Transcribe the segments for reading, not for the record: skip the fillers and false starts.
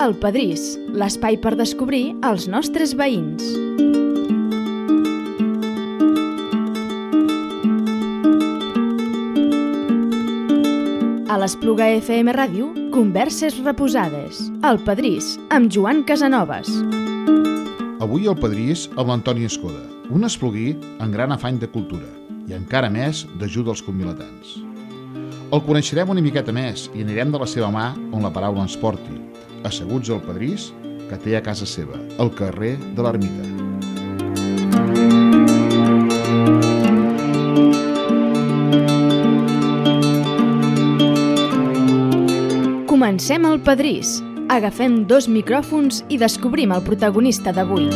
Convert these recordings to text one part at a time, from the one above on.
El Pedrís, l'espai per descobrir els nostres veïns. A l'Espluga FM Ràdio, converses reposades. El Pedrís, amb Joan Casanovas. Avui al Pedrís amb l'Antoni Escoda, un espluguí amb gran afany de cultura i encara més d'ajuda als convilatans. El coneixerem una miqueta més i anirem de la seva mà on la paraula ens porti, asseguts al Pedrís que té a casa seva, al carrer de l'Ermita. Comencem el Pedrís. Agafem 2 micròfons i descobrim el protagonista d'avui.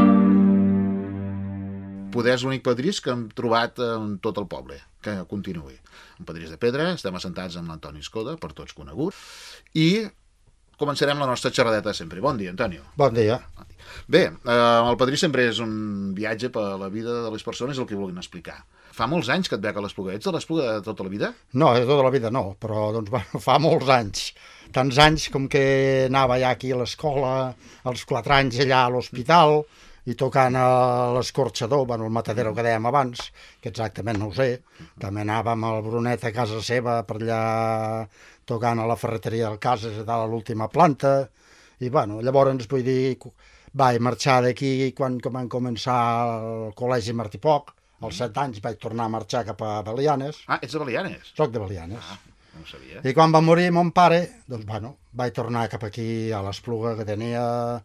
Poder és l'únic pedrís que hem trobat en tot el poble, que continuï. Un pedrís de pedra, estem assentats amb l'Antoni Escoda, per tots conegut, i començarem la nostra xerradeta sempre. Bon dia, Antonio. Bon dia. Bé, el pedrís sempre és un viatge per la vida de les persones, el que vulguin explicar. Fa molts anys que et veig a l'Espluga. Ets de l'Espluga de tota la vida? No, de tota la vida no, però doncs, bueno, fa molts anys. Tants anys com que anava ja aquí a l'escola, als 4 anys allà a l'hospital, i tocant a l'escorxador, bueno, el matadero que dèiem abans, que exactament no ho sé. També anàvem al Brunet a casa seva, per allà tocant a la ferreteria del Cases, a dalt a l'última planta, i bueno, llavors vull dir, vaig marxar d'aquí quan van començar el col·legi Martí Poch, als 7 anys vaig tornar a marxar cap a Belianes. Ah, ets de Belianes? Soc de Belianes. Ah, no ho sabia. I quan va morir mon pare, doncs bueno, vaig tornar cap aquí a l'Espluga, que tenia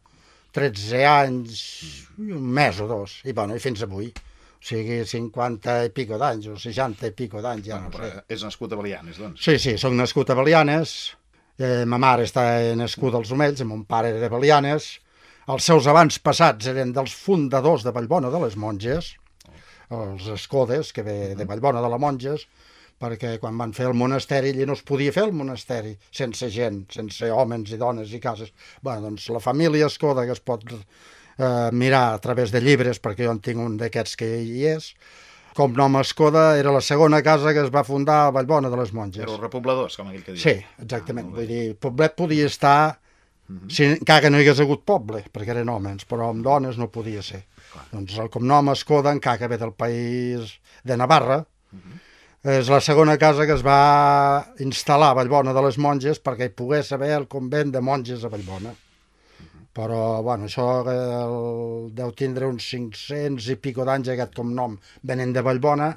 13 anys, un mes o 2, i bueno, i fins avui. O sigui, 50 i pico d'anys, o 60 i pico d'anys, ja no sé. És nascut a Belianes, doncs. Sí, soc nascut a Belianes, ma mare està nascuda als Omells, i mon pare era de Belianes. Els seus avantpassats eren dels fundadors de Vallbona de les Monges, els Escodes, que ve de Vallbona de les Monges, perquè quan van fer el monasteri allí no es podia fer el monasteri sense gent, sense homes i dones i cases. Bé, doncs la família Escoda, que es pot mirar a través de llibres, perquè jo en tinc un d'aquests que hi és, com nom Escoda, era la segona casa que es va fundar a Vallbona de les Monges. Era els repobladors, com aquell que diu. Sí, exactament. Vull dir, poblet podia estar, encara que no hi hagués hagut poble, perquè eren homes, però amb dones no podia ser. Doncs el cognom Escoda, encara que ve del país de Navarra, és la segona casa que es va instal·lar a Vallbona de les Monges perquè hi pogués haver el convent de monges a Vallbona. Però, bueno, això deu tindre uns 500 i pico d'anys aquest cognom venent de Vallbona,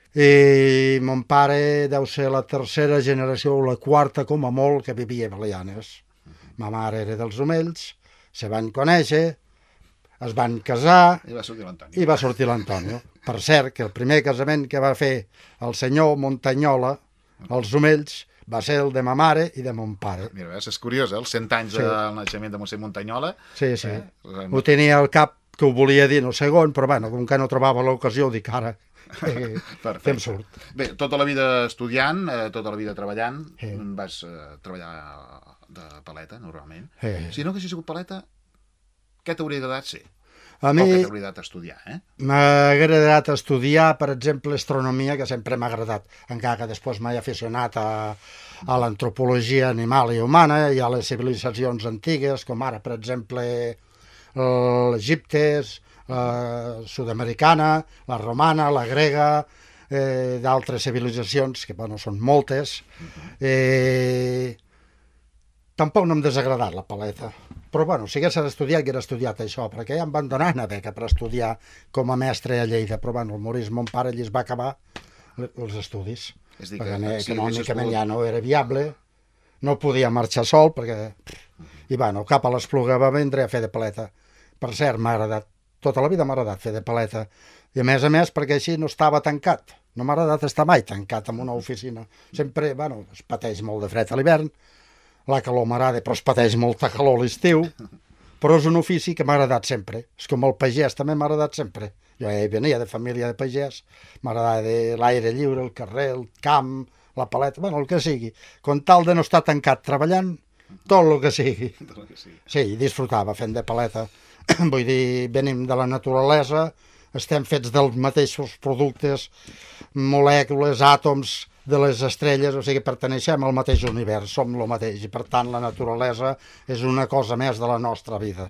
i mon pare deu ser la tercera generació o la quarta, com a molt, que vivia a Belianes. Ma mare era dels Omells, se van conèixer, es van casar i va sortir l'Antonio. Per cert, que el primer casament que va fer el senyor Montanyola als Omells va ser el de ma mare i de mon pare. Mira, és curiós, els 100 anys del naixement de Mossèn Montanyola. Sí. Ho tenia al cap que ho volia dir no segon, però bueno, com que no trobava l'ocasió, dic ara que em surt. Bé, tota la vida estudiant, tota la vida treballant, vas treballar de paleta, normalment. Si no haguessis sigut paleta, què t'hauria agradat ser? A mi què t'hauria agradat estudiar, m'ha agradat estudiar, per exemple, astronomia, que sempre m'ha agradat, encara que després m'he aficionat a l'antropologia animal i humana i a les civilitzacions antigues, com ara, per exemple, l'Egipte, sud-americana, la romana, la grega, d'altres civilitzacions, que bueno, són moltes. Tampoc no em desagradat la paleta, però bueno, si hagués estudiat, hauria estudiat això, perquè ja em van donar una beca per estudiar com a mestre a Lleida, però bueno, al morir mon pare allí es va acabar els estudis, perquè econòmicament ja no era viable, no podia marxar sol, perquè... I bueno, cap a l'Espluga va vindre a fer de paleta. Per cert, m'ha agradat, tota la vida m'ha agradat fer de paleta, i a més, perquè així no estava tancat, no m'ha agradat estar mai tancat en una oficina. Sempre, bueno, es pateix molt de fred a l'hivern, la calor m'agrada, però es pateix molta calor a l'estiu, però és un ofici que m'ha agradat sempre. És com el pagès, també m'ha agradat sempre. Jo venia de família de pagès, m'agradava l'aire lliure, el carrer, el camp, la paleta, bueno, el que sigui. Con tal de no estar tancat treballant, tot el que sigui. Sí, disfrutava fent de paleta. Vull dir, venim de la naturalesa, estem fets dels mateixos productes, molècules, àtoms, de les estrelles, o sigui, perteneixem al mateix univers, som el mateix, i per tant la naturalesa és una cosa més de la nostra vida.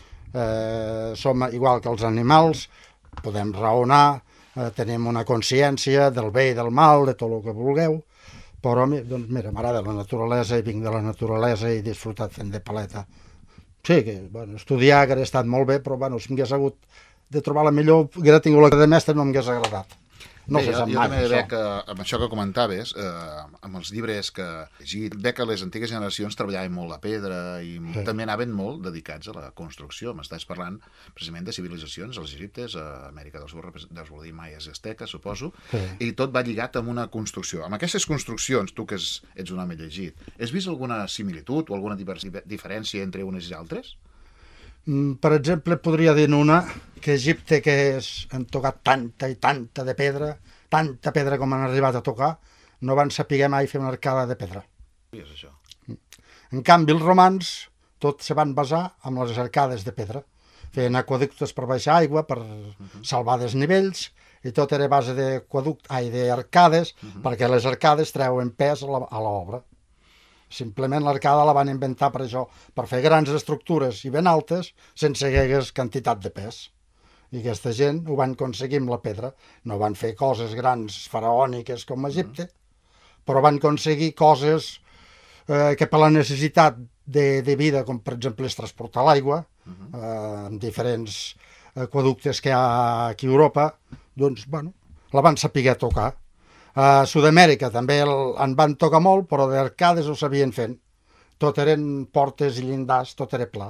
Som igual que els animals, podem raonar, tenim una consciència del bé i del mal, de tot el que vulgueu, però doncs mira, m'agrada la naturalesa i vinc de la naturalesa i he disfrutat fent de paleta. Sí, que bueno, estudiar hauria estat molt bé, però bueno, si m'hagués hagut de trobar la millor, hauria tingut la de mestre, no m'hagués agradat. No bé, jo també veig que, amb això que comentaves, amb els llibres que he llegit, veig que les antigues generacions treballaven molt la pedra i també anaven molt dedicats a la construcció. M'estàs parlant precisament de civilitzacions, als egiptes, a Amèrica del Sud, deus voler dir maies i asteques, suposo, i tot va lligat amb una construcció. Amb aquestes construccions, tu que ets un home llegit, has vist alguna similitud o alguna diferència entre unes i altres? Per exemple, podria dir una, que Egipte, que han tocat tanta i tanta de pedra, tanta pedra com han arribat a tocar, no van saber mai fer una arcada de pedra. Què és això? En canvi, els romans tot se van basar en les arcades de pedra. Feien aqüeductes per baixar aigua, per salvar desnivells, i tot era a base d'arcades, perquè les arcades treuen pes a l'obra. Simplement l'arcada la van inventar per això, per fer grans estructures i ben altes sense que hi hagués quantitat de pes. I aquesta gent ho van aconseguir amb la pedra. No van fer coses grans faraòniques com a Egipte, però van aconseguir coses que per la necessitat de vida, com per exemple és transportar l'aigua, amb diferents aqüeductes que hi ha aquí a Europa, doncs, bueno, la van saber tocar. A Sud-amèrica també en van tocar molt, però d'arcades ho sabien fent. Tot eren portes i llindars, tot era pla.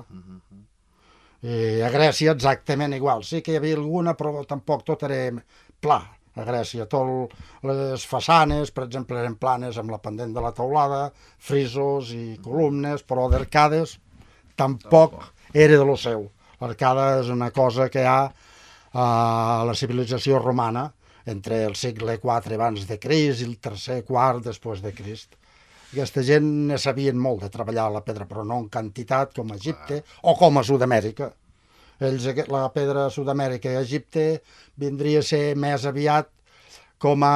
I a Grècia exactament igual. Sí que hi havia alguna, però tampoc tot era pla. A Grècia, les façanes, per exemple, eren planes amb la pendent de la teulada, frisos i columnes, però d'arcades tampoc era de lo seu. L'arcada és una cosa que hi ha a la civilització romana, entre el segle IV abans de Crist i el tercer, quart després de Crist. Aquesta gent ne sabien molt de treballar la pedra, però no en quantitat com a Egipte o com a Sud-amèrica. Ells, la pedra a Sud-amèrica i a Egipte vindria a ser més aviat com a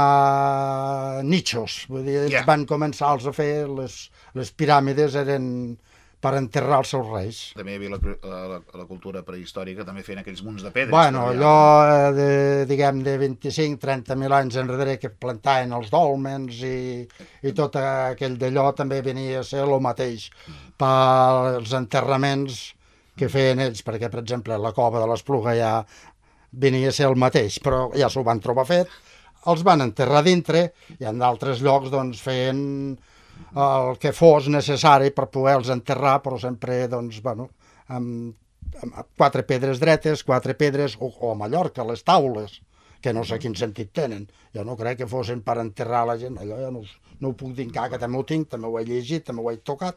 nichos. Vull dir, ells van començar a fer, les piràmides eren per enterrar els seus reis. També hi havia la cultura prehistòrica, també feien aquells munts de pedres. Bueno, allò, diguem, de 25-30.000 anys enrere que plantaven els dòlmens i tot aquell d'allò també venia a ser el mateix pels enterraments que feien ells, perquè, per exemple, la cova de l'Espluga ja venia a ser el mateix, però ja s'ho van trobar fet, els van enterrar dintre i en d'altres llocs doncs feien el que fos necessari per poder-los enterrar, però sempre, doncs, bueno, amb 4 pedres dretes, 4 pedres, o a Mallorca, les taules, que no sé quin sentit tenen. Jo no crec que fossin per enterrar la gent, allò ja no ho puc dir encara, que també ho tinc, també ho he llegit, també ho he tocat.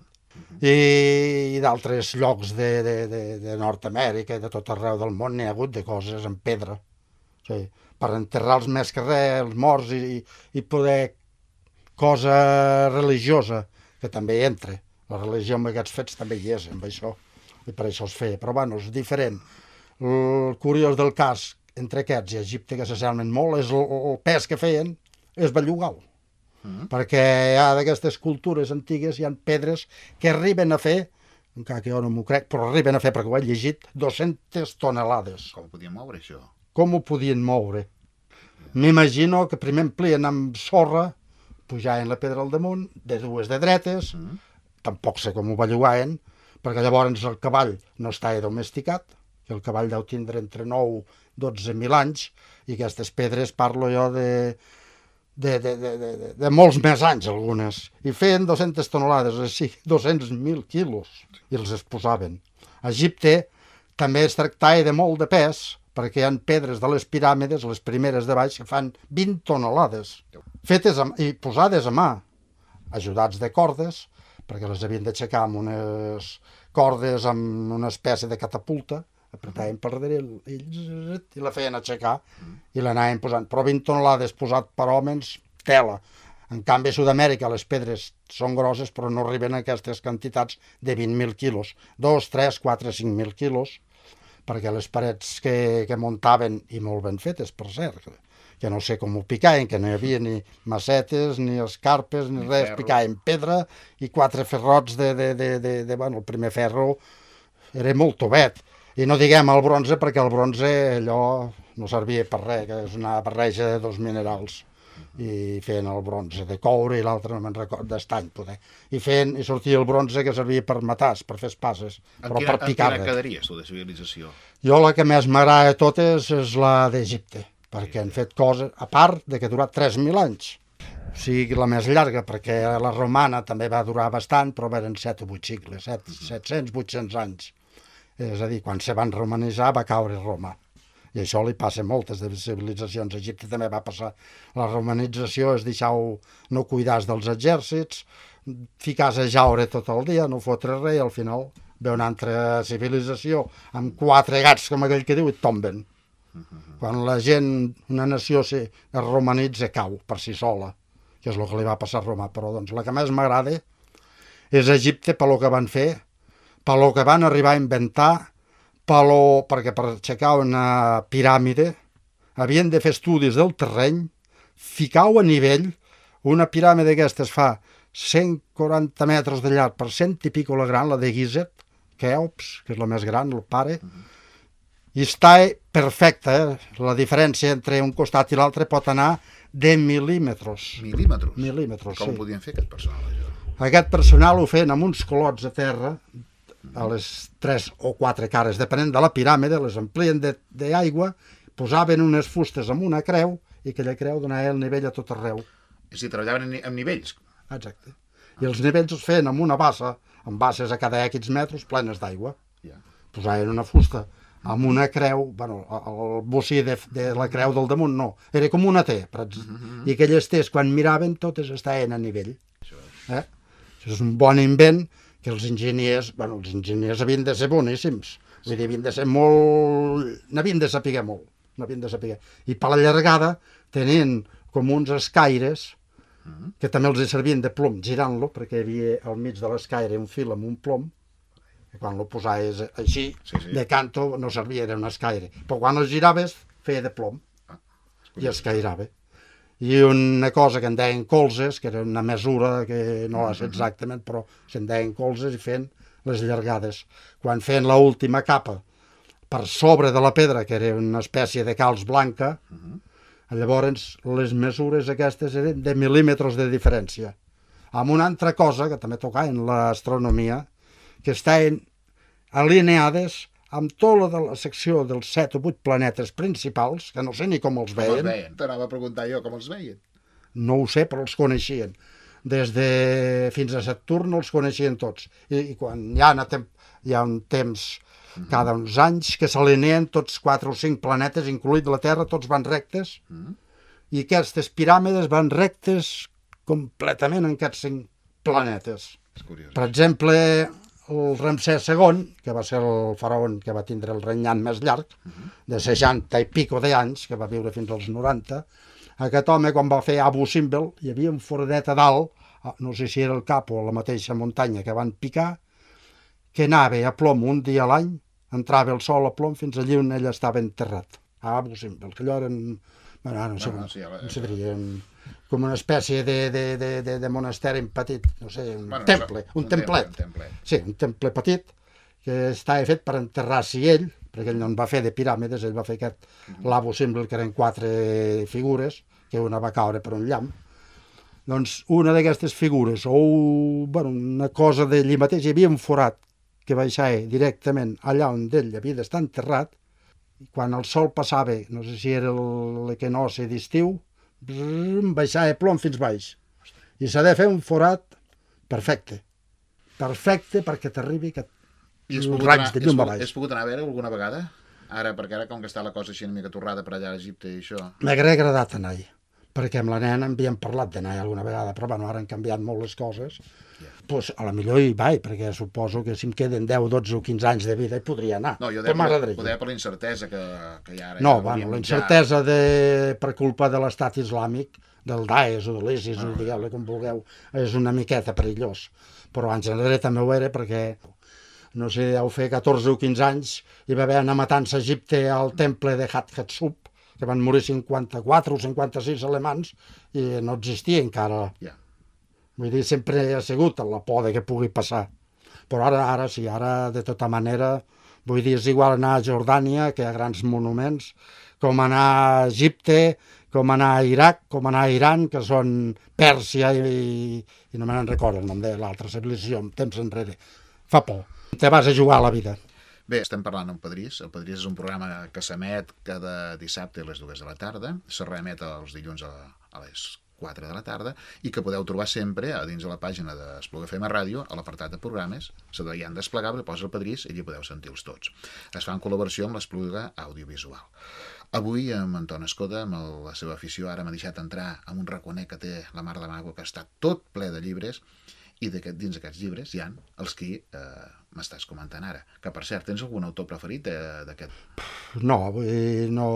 I d'altres llocs de Nord-amèrica i de tot arreu del món n'hi ha hagut de coses en pedra. O sigui, per enterrar-los més que res, els morts, i poder cosa religiosa, que també hi entra. La religió amb aquests fets també hi és, amb això, i per això es feia. Però, bueno, és diferent. El curiós del cas entre aquests i Egipte, que s'assemblen molt, és el pes que feien, és bellugar-ho. Perquè hi ha d'aquestes cultures antigues, hi ha pedres que arriben a fer, encara que jo no m'ho crec, però arriben a fer, perquè ho he llegit, 200 tonelades. Com ho podien moure, això? Com ho podien moure? M'imagino que primer emplien amb sorra, pujaven la pedra al damunt, de dues de dretes, tampoc sé com ho bellugaven, perquè llavors el cavall no estava domesticat, i el cavall deu tindre entre 9 i 12.000 anys, i aquestes pedres parlo jo de molts més anys, algunes, i feien 200 tonelades, així, 200.000 quilos, i els posaven. A Egipte també es tractava de molt de pes, perquè hi ha pedres de les piràmides, les primeres de baix, que fan 20 tonelades, fetes i posades a mà, ajudats de cordes, perquè les havien d'aixecar amb unes cordes amb una espècie de catapulta, apretaven per darrere i la feien aixecar i l'anaven posant. Però 20 tonelades posat per homes, tela. En canvi, a Sud-amèrica les pedres són grosses, però no arriben a aquestes quantitats de 20.000 quilos. 2, 3, 4, 5.000 quilos. perquè les parets que muntaven, i molt ben fetes, per cert, que no sé com ho picaven, que no hi havia ni macetes, ni escarpes, ni res, picaven pedra i 4 ferrots bueno, el primer ferro era molt tovet. I no diguem el bronze, perquè el bronze allò no servia per res, que és una barreja de 2 minerals. I feien el bronze de coure i l'altre no me'n recordo, d'estany poder. I sortia el bronze que servia per matar, per fer espases, però per picar-ne. En quina quedaries tu de civilització? Jo la que més m'agrada de totes és la d'Egipte, perquè han fet coses, a part de que ha durat 3.000 anys. O sigui, la més llarga, perquè la romana també va durar bastant, però eren 7 o 8 segles, 700, 800 anys. És a dir, quan se van romanitzar va caure Roma. I això li passa a moltes de les civilitzacions. A Egipte també va passar. La romanització és deixar-ho, no cuidar dels exèrcits, ficar-se a jaure tot el dia, no fotre res, i al final ve una altra civilització amb 4 gats, com aquell que diu, i et tomben. Quan la gent, una nació es romanitza, cau per si sola, que és el que li va passar a Roma. Però doncs la que més m'agrada és Egipte pel que van fer, pel que van arribar a inventar, perquè per aixecar una piràmide havien de fer estudis del terreny, ficar-ho a nivell. Una piràmide aquesta es fa 140 metres de llarg per 100 i pico la gran, la de Gizeh, Keops, que és la més gran, el pare, i està perfecta. La diferència entre un costat i l'altre pot anar de mil·límetres. Mil·límetres? Mil·límetres, Com sí. ho podien fer aquest personal, això? Aquest personal ho feien amb uns colots a terra, a les 3 o 4 cares, depenent de la piràmide, les amplien d'aigua, posaven unes fustes amb una creu i aquella creu donava el nivell a tot arreu. És a dir, treballaven amb nivells? Exacte. I els nivells es feien amb una bassa, amb basses a cada X metres plenes d'aigua. Posaven una fusta amb una creu, bueno, el bocí de la creu del damunt no, era com una T, i aquelles T's quan miraven totes estaven a nivell. Això és un bon invent que els enginyers havien de ser boníssims, vull dir, havien de ser molt, n'havien de saber molt, i per la llargada tenien com uns escaires que també els servien de plom, girant-lo, perquè hi havia al mig de l'escaire un fil amb un plom, i quan lo posaves així, de canto no servia, era un escaire, però quan el giraves feia de plom i escairava. I una cosa que en deien colzes, que era una mesura que no és exactament, però se'n deien colzes i feien les llargades. Quan feien l'última capa per sobre de la pedra, que era una espècie de calç blanca, llavors les mesures aquestes eren de mil·límetres de diferència. Amb una altra cosa, que també tocava en l'astronomia, que estaven alineades amb tota la secció dels 7 o 8 planetes principals, que no sé ni com els veien. Com els veien? T'anava a preguntar jo com els veien. No ho sé, però els coneixien. Fins a Saturn els coneixien tots. I quan hi ha un temps, cada uns anys, que s'alineen tots 4 o 5 planetes, incluït la Terra, tots van rectes, i aquestes piràmides van rectes completament en aquests 5 planetes. És curiós. Per exemple, el Ramsès II, que va ser el faraó que va tindre el regnat més llarg, de 60 i pico d'anys, que va viure fins als 90, aquest home, quan va fer Abu Simbel, hi havia un foradet a dalt, no sé si era el cap o la mateixa muntanya que van picar, que anava a plom un dia a l'any, entrava el sol a plom fins allí on ell estava enterrat, a Abu Simbel, que allò eren, bueno, no sé diria, com una espècie de monasteri petit, no sé, un temple, un templet. Sí, un temple petit, que estava fet per enterrar-s'hi ell, perquè ell no en va fer de piràmides, ell va fer aquest l'Abu Simbel, que eren 4 figures, que una va caure per un llamp. Doncs una d'aquestes figures, o una cosa d'allí mateix, hi havia un forat que baixava directament allà on ell havia d'estar enterrat, i quan el sol passava, no sé si era l'equinocci d'estiu, baixava plom fins baix. I s'ha de fer un forat perfecte perquè t'arribi aquest raig de llum a baix. Has pogut anar a veure alguna vegada? Perquè ara com que està la cosa així una mica torrada per allà a Egipte i això... M'hauria agradat anar-hi, perquè amb la nena havíem parlat d'anar alguna vegada, però bueno, ara han canviat molt les coses. Doncs a la millor hi vaig, perquè suposo que si em queden 10, 12 o 15 anys de vida hi podria anar. No, jo deia per la incertesa que hi ha ara. No, bueno, la incertesa per culpa de l'estat islàmic, del Daesh o de l'ISIS, digueu-li com vulgueu, és una miqueta perillós. Però en general també ho era perquè no sé, deu fer 14 o 15 anys, hi va haver una matança a Egipte al temple de Hatshepsut, que van morir 54 o 56 alemans, i no existia encara. Ja. Vull dir, sempre ha sigut la por de que pugui passar. Però ara sí, ara de tota manera, vull dir, és igual anar a Jordània, que hi ha grans monuments, com anar a Egipte, com anar a Iraq, com anar a Iran, que són Pèrsia i no me n'en recordo el nom de l'altra civilització, temps enrere. Fa por. Te vas a jugar a la vida. Bé, estem parlant amb Padrís. El Padrís és un programa que s'emet cada dissabte a les 2 de la tarda, se reemet els dilluns a les 4 de la tarda i que podeu trobar sempre a dins de la pàgina d'Espluga FM Ràdio, a l'apartat de programes, se veient desplegable, posa el Padrís i allà podeu sentir-los tots. Es fa en col·laboració amb l'Espluga Audiovisual. Avui, amb Anton Escoda, amb la seva afició, ara m'ha deixat entrar en un raconet que té la mar de mago, que està tot ple de llibres, i dins d'aquests llibres hi ha els que m'estàs comentant ara. Que, per cert, tens algun autor preferit d'aquest? No, vull dir, no...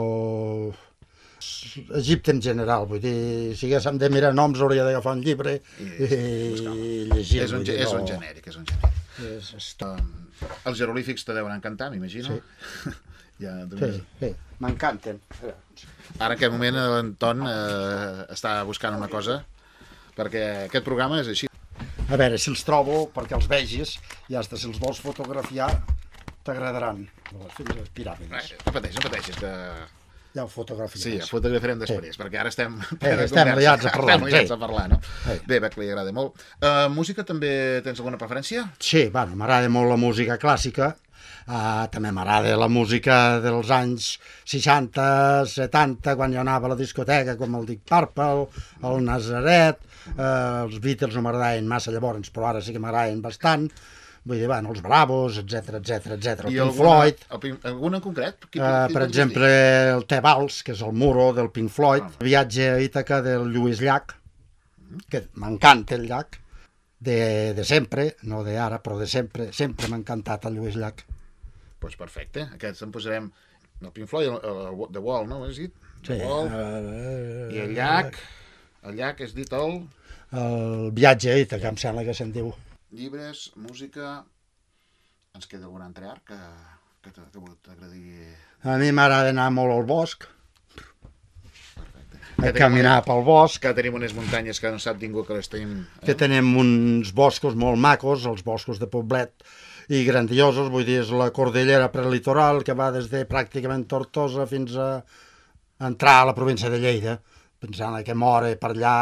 Egipte en general, vull dir, si haguéssim de mirar noms hauria d'agafar un llibre i llegir. És un genèric, és un genèric. Els jeroglífics te deuen encantar, m'imagino. Sí. Ja, sí, m'encanten. Ara en aquest moment l'Anton està buscant una cosa, perquè aquest programa és així. A veure, si els trobo, perquè els vegis, i hasta si els vols fotografiar, t'agradaran. Fins a les piràmides. No pateixis, que... Ja ho fotografiaràs. Sí, ho fotografiarem després, perquè ara estem liats a parlar. Estem a parlar, no? Bé, veig que li agrada molt. Música també tens alguna preferència? Sí, bueno, m'agrada molt la música clàssica. També m'agrada la música dels anys 60, 70, quan jo anava a la discoteca, com el Deep Purple, el Nazaret, els Beatles no m'agradaven massa llavors, però ara sí que m'agraden bastant. Vull dir, bueno, els Bravos, etc. El Pink Floyd. Algun en concret? Per exemple, el Te Vals, que és el muro del Pink Floyd. Viatge a Ítaca del Lluís Llach, que m'encanta el Llach, de sempre, no d'ara, però de sempre. Sempre m'ha encantat el Lluís Llach. Doncs perfecte. Aquests en posarem el Pink Floyd, The Wall, no? Has dit? Sí. I el Llach. El Llach és dit el... El Viatge a Ítaca, em sembla que se'n diu. Llibres, música... Ens queda algun altre art que t'agradi... A mi m'agrada anar molt al bosc. A caminar pel bosc. Que tenim unes muntanyes que no sap ningú que les tenim... Que tenim uns boscos molt macos, els boscos de Poblet, i grandiosos, vull dir, és la cordillera prelitoral que va des de pràcticament Tortosa fins a entrar a la província de Lleida, pensant que mora per allà,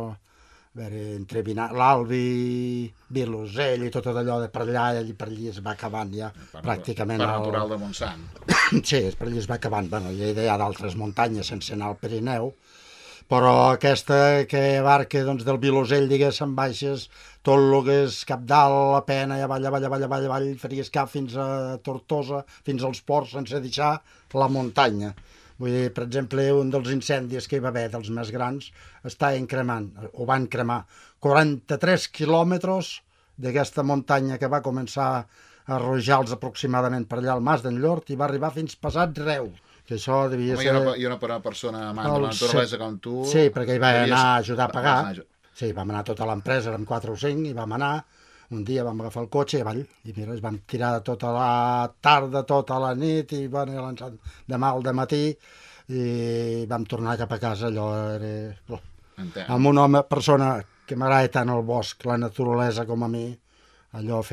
entre l'Albi, Vilosell i tot allò de per allà, i per allí es va acabant ja pràcticament... Per natural de Montsant. Sí, per allí es va acabant. Bueno, a Lleida hi ha d'altres muntanyes sense anar al Pirineu, però aquesta que abarca doncs, del Vilosell, diguéssim, baixes tot el que és Capdalt, la Pena, i avall, faries cap fins a Tortosa, fins als ports, sense deixar la muntanya. Vull dir, per exemple, un dels incendis que hi va haver, dels més grans, estaven cremant, o van cremar, 43 quilòmetres d'aquesta muntanya que va començar a arrojar-los aproximadament per allà al Mas d'en Llort i va arribar fins passat Reus. Que això devia ser... I una persona amant de la naturalesa com tu... Sí, perquè hi va anar a ajudar a pagar. Sí, vam anar tota l'empresa, érem 4 o 5, i vam anar, un dia vam agafar el cotxe i avall, i mira, es vam tirar tota la tarda, tota la nit, i van lançar demà al dematí, i vam tornar cap a casa, allò era... Amb una persona que m'agrada tant el bosc, la naturalesa com a mi, allò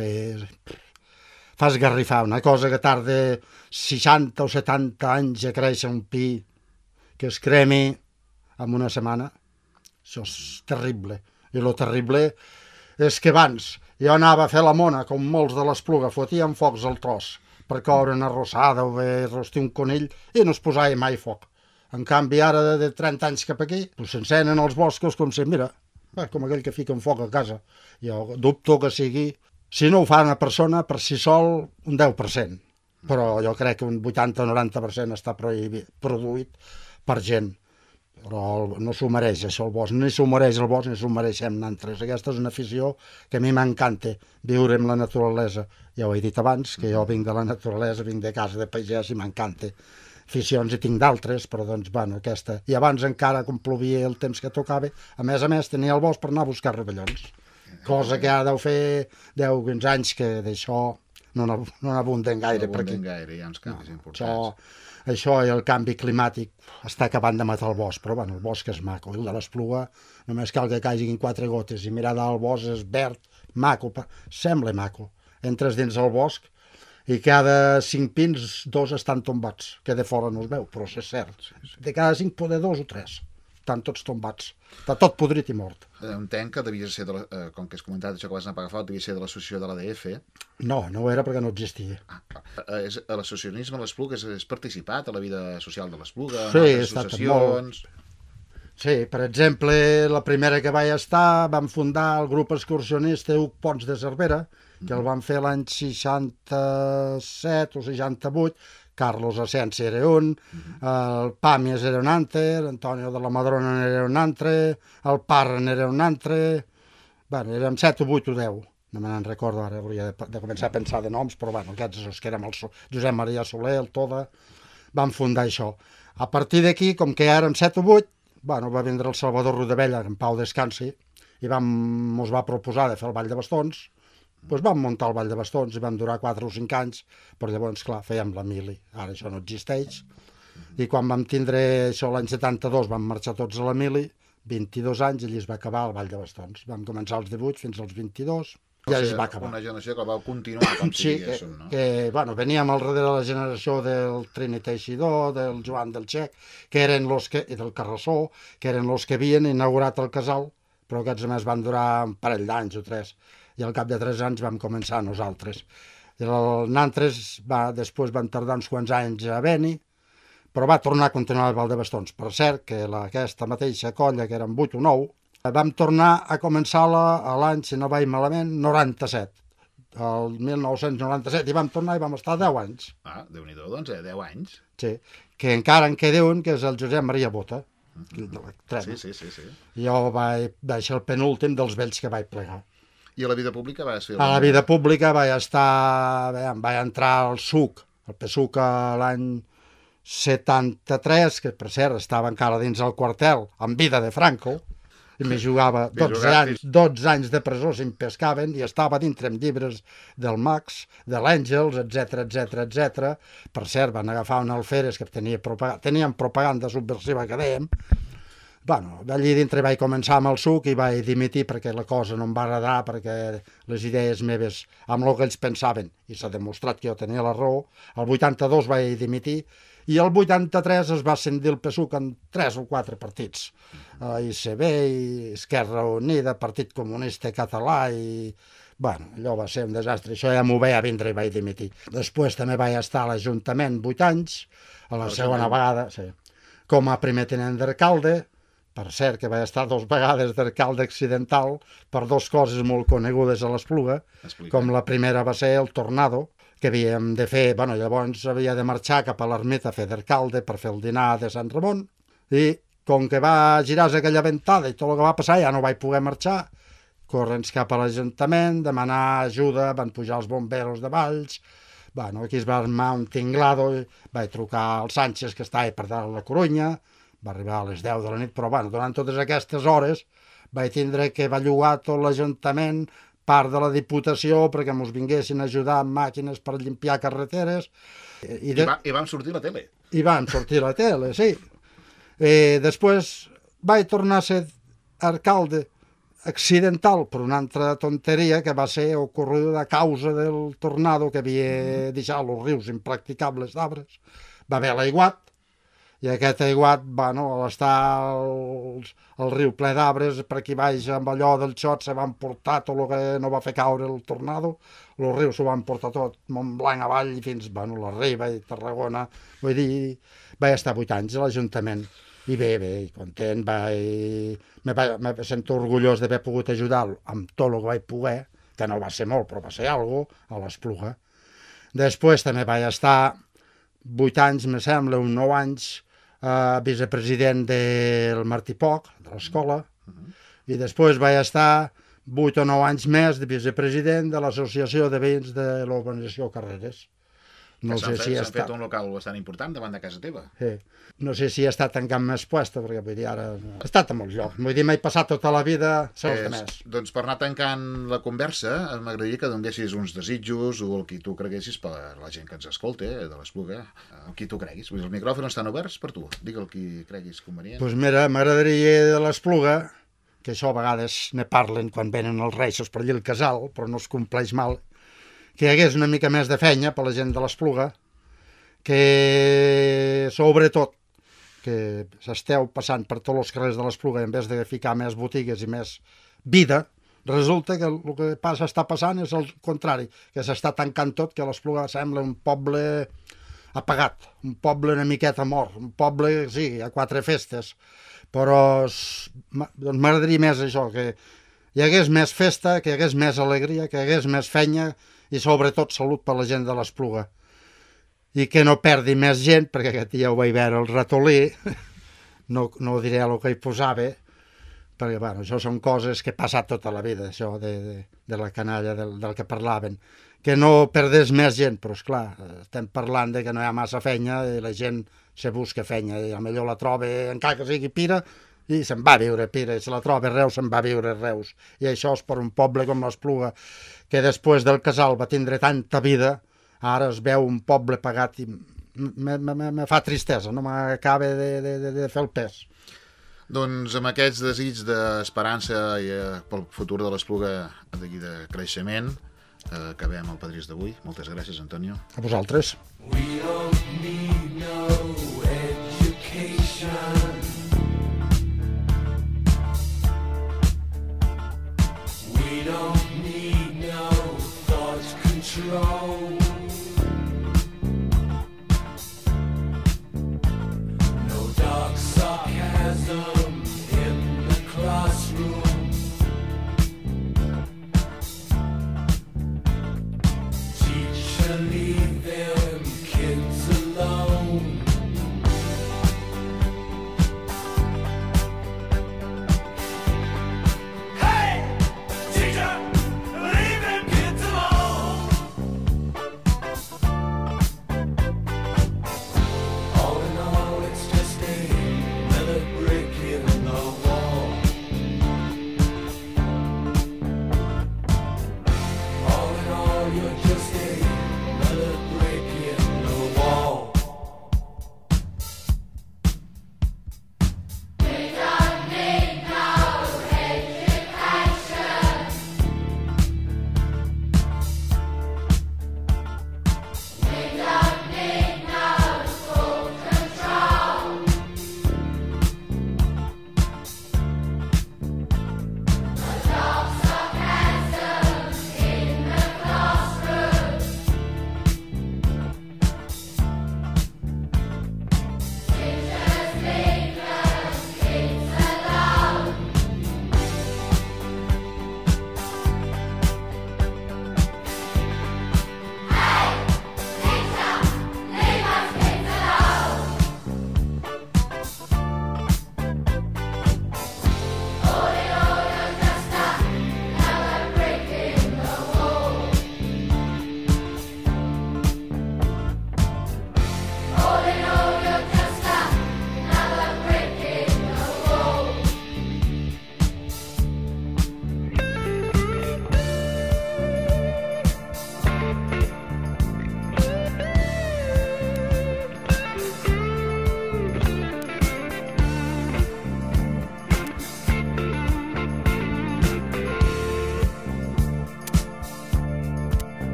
fa esgarrifar, una cosa que tarda 60 o 70 anys a créixer un pi, que es cremi en una setmana. Això és terrible. I el terrible és que abans jo anava a fer la mona, com molts de l'Espluga, fotíem focs al tros per coure una rossada o bé rostir un conill i no es posava mai foc. En canvi, ara de 30 anys cap aquí, s'encenen els boscos com si, mira, com aquell que fica un foc a casa. Jo dubto que sigui, si no ho fa una persona, per si sol, un 10%. Però jo crec que un 80 o 90% està produït per gent. Però no s'ho mereix, això, el bosc. Ni s'ho mereix el bosc, ni s'ho mereixem nosaltres. Aquesta és una afició que a mi m'encanta, viure amb la naturalesa. Ja ho he dit abans, que jo vinc de la naturalesa, vinc de casa de pagès i m'encanta. Aficions i tinc d'altres, però doncs, bueno, aquesta... I abans encara, com plovia el temps que tocava, a més, tenia el bosc per anar a buscar rovellons. Cosa que ara deu fer 10 o 15 anys que d'això no n'abunden gaire No per aquí. abunden gaire, hi ha uns canvis importants. Això i el canvi climàtic està acabant de matar el bosc, però bueno, el bosc és maco. El de l'Espluga només cal que caiguin 4 gotes i mirar dalt el bosc és verd, maco, sembla maco. Entres dins el bosc i cada 5 pins 2 estan tombats, que de fora no es veu, però és cert. De cada 5 poder 2 o 3 estan tots tombats. Està tot podrit i mort. Entenc que devia ser, com que has comentat això que vas anar a pagar foc, devia ser de l'associació de l'ADF. No ho era perquè no existia. L'associacionisme a l'Espluga és participat a la vida social de l'Espluga, Sí, en he altres estat associacions... Sí, per exemple, la primera que vaig estar vam fundar el grup excursionista Huc Pons de Cervera, que el van fer l'any 67 o 68, Carlos Asensio era un, el Pàmies era un altre, Antonio de la Madrona era un altre, el Parren era un altre... Bueno, érem 7 o 8 o 10, no me n'en recordo ara, hauria de començar a pensar de noms, però bueno, aquests els que érem el Josep Maria Soler, el Toda, van fundar això. A partir d'aquí, com que ja érem 7 o 8, bueno, va vindre el Salvador Rodabella, en pau descansi, i mos va proposar de fer el Ball de Bastons, doncs vam muntar el Ball de Bastons i vam durar 4 o 5 anys, però llavors, clar, fèiem la mili, ara això no existeix, i quan vam tindre això l'any 72 vam marxar tots a la mili, 22 anys, allí es va acabar el Ball de Bastons. Vam començar als 18 fins als 22, i allí es va acabar. Una generació que vau continuar com si diguéssim, no? Bueno, veníem al darrere de la generació del Trini Teixidor, del Joan del Xec, que eren los que, i del Carrassó, que eren els que havien inaugurat el casal, però aquests més van durar un parell d'anys o 3, i al cap de 3 anys vam començar nosaltres. I nosaltres després van tardar uns quants anys a Beni, però va tornar a continuar el Ball de Bastons. Per cert, que aquesta mateixa colla, que eren 8 o 9, vam tornar a començar-la a l'any, si no vaig malament, 97. El 1997, i vam tornar i vam estar 10 anys. Ah, Déu-n'hi-do, doncs, 10 anys. Sí, que encara en queda un, que és el Josep Maria Bota. Sí. Jo vaig ser el penúltim dels vells que vaig plegar. I a la vida pública vas fer... A la vida pública vaig entrar al SUC, el PSUC l'any 73, que per cert estava encara dins el quartel, en vida de Franco, i m'hi jugava 12 anys de presó si em pescaven, i estava dintre amb llibres del Max, de l'Àngels, etc. Per cert, van agafar un alferes que tenien propaganda subversiva que dèiem. Bueno, d'allí dintre vaig començar amb el SUC i vaig dimitir perquè la cosa no em va agradar, perquè les idees meves, amb el que ells pensaven, i s'ha demostrat que jo tenia la raó, el 82 vaig dimitir, i el 83 es va ascendir el PSUC en 3 o 4 partits. ICB, Esquerra Unida, Partit Comunista Català, i... Bueno, allò va ser un desastre, això ja m'ho veia vindre i vaig dimitir. Després també vaig estar a l'Ajuntament 8 anys, a la segona vegada, sí, com a primer tenent d'alcalde. Per cert, que vaig estar 2 vegades d'alcalde accidental per 2 coses molt conegudes a l'Espluga, com la primera va ser el tornado, que havíem de fer, bueno, llavors havia de marxar cap a l'ermita a fer d'alcalde per fer el dinar de Sant Ramon, i com que va girar-se aquella ventada i tot el que va passar ja no vaig poder marxar, corrents cap a l'Ajuntament, demanar ajuda, van pujar els bomberos de Valls, bueno, aquí es va armar un tinglado, vaig trucar al Sánchez que estava per dalt a la Corunya, va arribar a les 10 de la nit, però bueno, durant totes aquestes hores vaig tindre que bellugar tot l'Ajuntament, part de la Diputació, perquè ens vinguessin a ajudar amb màquines per limpiar carreteres. I vam sortir a la tele. I vam sortir a la tele, sí. Després vaig tornar a ser alcalde accidental per una altra tonteria que va ser ocorreguda a causa del tornado que havia deixat els rius impracticables d'arbres. Va haver l'aiguat, i aquest aiguat, bueno, al estar el riu ple d'arbres, per aquí baix amb allò del xot se van portar tot el que no va fer caure el tornado, el riu s'ho van portar tot Montblanc avall i fins, bueno, la Riba i Tarragona, vull dir, vaig estar 8 anys a l'Ajuntament, i bé, content, me sento orgullós d'haver pogut ajudar amb tot el que vaig poder, que no va ser molt, però va ser alguna cosa, a l'Espluga. Després també vaig estar 8 anys, me sembla, 9 anys, vicepresident del Martí Poch, de l'escola, i després vaig estar 8 o 9 anys més de vicepresident de l'Associació de Veïns de l'Urbanització Carreres. No sé si s'han fet un local bastant important davant de casa teva. Sí. No sé si ha estat en cap més puesto, perquè vull dir, ara he estat a molts llocs. Vull dir, m'he passat tota la vida sols de més. Doncs per anar tancant la conversa, m'agradaria que donessis uns desitjos o el que tu creguessis per la gent que ens escolta, de l'Espluga, el que tu creguis. Els micròfons estan oberts per tu. Digue el que creguis convenient. Doncs mira, m'agradaria de l'Espluga, que això a vegades ne parlen quan venen els reixos per allà al casal, però no es compleix mal, que hi hagués una mica més de feina per la gent de l'Espluga, que sobretot que s'esteu passant per tots els carrers de l'Espluga en vez de ficar més botigues i més vida, resulta que el que està passant és el contrari, que s'està tancant tot, que l'Espluga sembla un poble apagat, un poble una miqueta mort, un poble, sí, hi ha 4 festes, però doncs m'agradaria més això, que hi hagués més festa, que hi hagués més alegria, que hi hagués més feina i sobretot salut per la gent de l'Espluga. I que no perdi més gent, perquè aquest dia ho vaig veure el ratolí, no diré el que hi posava, perquè bueno, això són coses que he passat tota la vida, això de la canalla del que parlaven. Que no perdés més gent, però esclar, estem parlant de que no hi ha massa feina i la gent se busca feina, i millor la troba, encara que sigui Pira, i se'n va viure a Pira, i si la troba a Reus, se'n va viure a Reus. I això és per un poble com l'Espluga, que després del casal va tindre tanta vida, ara es veu un poble pagat i me fa tristesa, no m'acaba de fer el pes. Doncs amb aquests desig d'esperança i pel futur de l'Espluga d'aquí de creixement, acabem el Padrís d'avui. Moltes gràcies, Antonio. A vosaltres. We don't need no education. We don't need no thought control. No dark sarcasm.